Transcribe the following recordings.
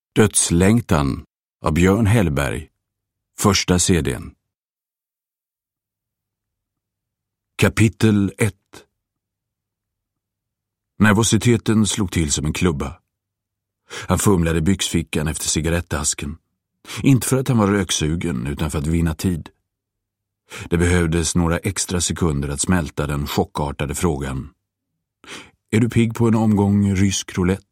Dödslängtan av Björn Hellberg. Första CD:n. Kapitel 1. Nervositeten slog till som en klubba. Han fumlade i byxfickan efter cigarettasken. Inte för att han var röksugen utan för att vinna tid. Det behövdes några extra sekunder att smälta den chockartade frågan. Är du pigg på en omgång rysk roulette?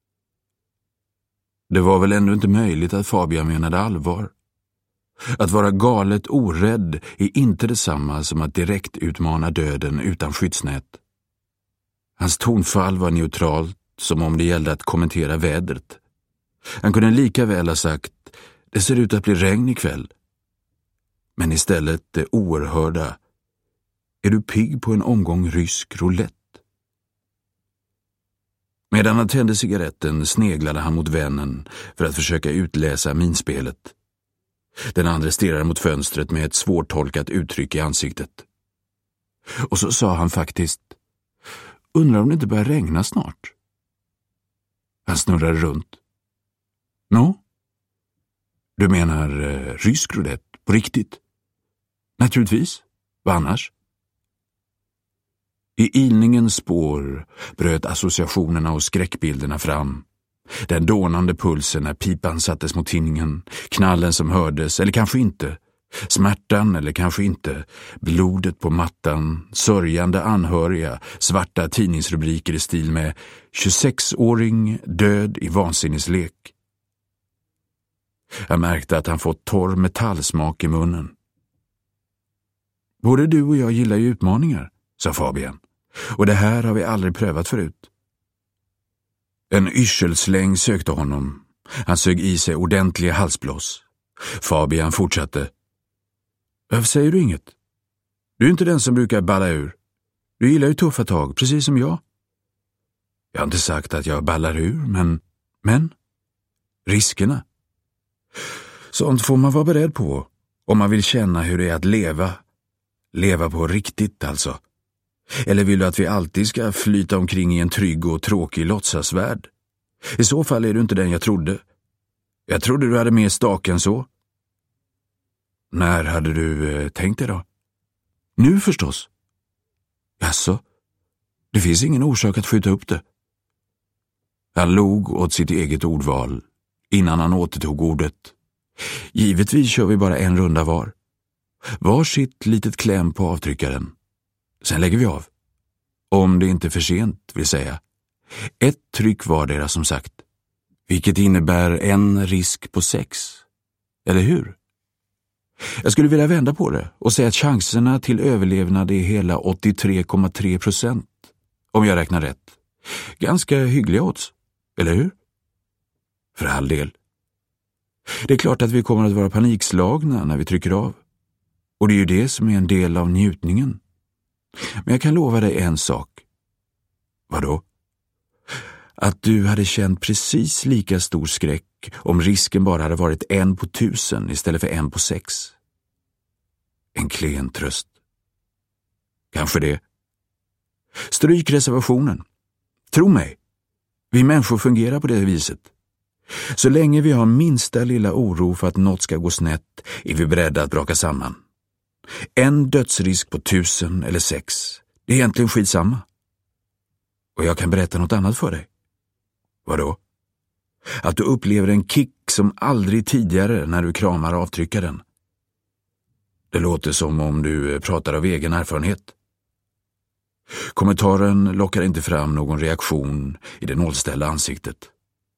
Det var väl ändå inte möjligt att Fabian menade allvar. Att vara galet orädd är inte detsamma som att direkt utmana döden utan skyddsnät. Hans tonfall var neutralt, som om det gällde att kommentera vädret. Han kunde lika väl ha sagt, det ser ut att bli regn ikväll. Men istället det oerhörda, är du pigg på en omgång rysk roulette? Medan han tände cigaretten sneglade han mot vännen för att försöka utläsa minspelet. Den andra stirrade mot fönstret med ett svårtolkat uttryck i ansiktet. Och så sa han faktiskt, undrar om det inte börjar regna snart? Han snurrade runt. Nå? Du menar rysk roulette, på riktigt? Naturligtvis, vad annars? I ilningens spår bröt associationerna och skräckbilderna fram. Den dånande pulsen när pipan sattes mot tinningen, knallen som hördes, eller kanske inte, smärtan eller kanske inte, blodet på mattan, sörjande anhöriga, svarta tidningsrubriker i stil med 26-åring död i vansinneslek. Jag märkte att han fått torr metallsmak i munnen. Både du och jag gillar ju utmaningar, sa Fabian. Och det här har vi aldrig prövat förut. En yrselsläng sökte honom. Han sög i sig ordentliga halsblås. Fabian fortsatte. Varför säger du inget? Du är inte den som brukar balla ur. Du gillar ju tuffa tag, precis som jag. Jag har inte sagt att jag ballar ur, men riskerna. Sånt får man vara beredd på om man vill känna hur det är att leva. Leva på riktigt alltså. Eller vill du att vi alltid ska flyta omkring i en trygg och tråkig låtsasvärld? I så fall är du inte den jag trodde. Jag trodde du hade mer stak än så. När hade du tänkt dig då? Nu förstås. Jaså? Det finns ingen orsak att skjuta upp det. Han log åt sitt eget ordval innan han återtog ordet. Givetvis kör vi bara en runda var. Var sitt litet kläm på avtryckaren. Sen lägger vi av. Om det inte är för sent, vill säga. Ett tryck vardera som sagt. Vilket innebär en risk på 6. Eller hur? Jag skulle vilja vända på det och säga att chanserna till överlevnad är hela 83,3%. Om jag räknar rätt. Ganska hyggliga odds, eller hur? För all del. Det är klart att vi kommer att vara panikslagna när vi trycker av. Och det är ju det som är en del av njutningen. Men jag kan lova dig en sak. Vadå? Att du hade känt precis lika stor skräck om risken bara hade varit 1 på 1000 istället för 1 på 6. En klen tröst. Kanske det. Stryk reservationen. Tro mig. Vi människor fungerar på det viset. Så länge vi har minsta lilla oro för att något ska gå snett är vi beredda att braka samman. En dödsrisk på 1000 eller 6. Det är egentligen skitsamma. Och jag kan berätta något annat för dig. Vadå? Att du upplever en kick som aldrig tidigare när du kramar avtryckaren. Det låter som om du pratar av egen erfarenhet. Kommentaren lockar inte fram någon reaktion i det nollställda ansiktet.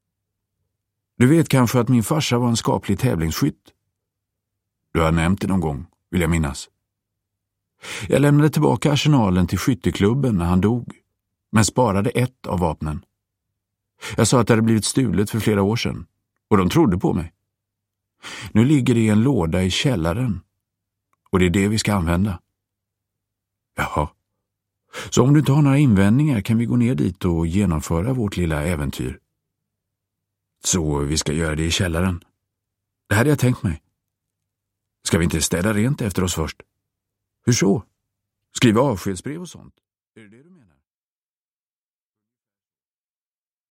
Du vet kanske att min farsa var en skaplig tävlingsskytt. Du har nämnt det någon gång, vill jag minnas. Jag lämnade tillbaka arsenalen till skytteklubben när han dog, men sparade ett av vapnen. Jag sa att det hade blivit stulet för flera år sedan, och de trodde på mig. Nu ligger det i en låda i källaren, och det är det vi ska använda. Jaha. Så om du inte har några invändningar kan vi gå ner dit och genomföra vårt lilla äventyr. Så vi ska göra det i källaren. Det hade jag tänkt mig. Ska vi inte städa rent efter oss först? Hur så? Skriva avskedsbrev och sånt?